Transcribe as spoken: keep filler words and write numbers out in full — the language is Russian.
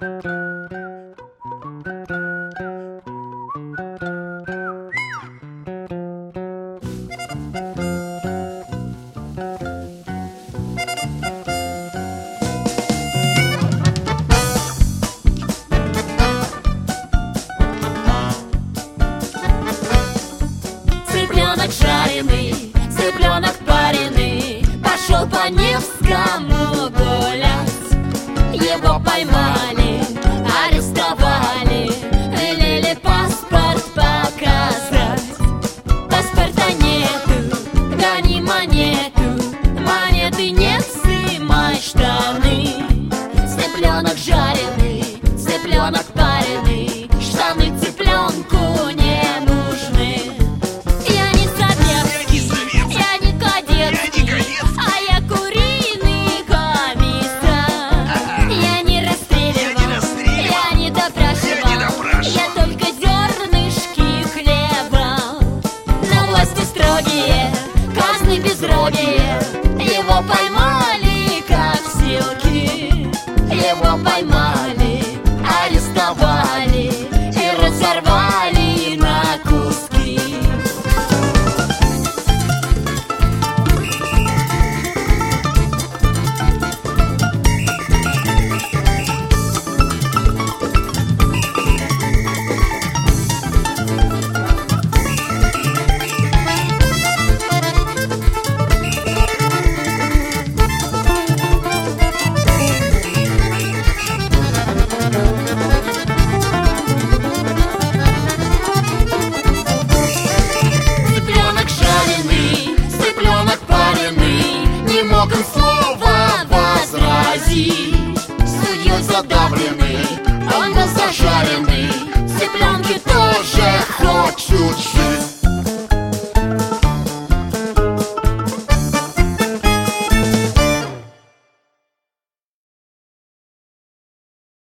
Цыпленок жареный, цыпленок пареный, пошел по Невскому гулять. Его поймали, арестовали, велели паспорт показать. Паспорта нету, гони монету, монеты нет, сымай штаны. Цыпленок жареный, цыпленок пареный, штаны цыпленку не нужны. Я не советский, я не кадетский, а я куриный комиссар. Я не расстреливал, я не допрашивал, я только зернышки хлеба. Но власти строгие, казны безрогие, его поймали как силки. Его поймали, арестовали и разорвали на куски. Цыпленок жареный, цыпленок пареный, не мог он слова возразить. Судьей задавленный,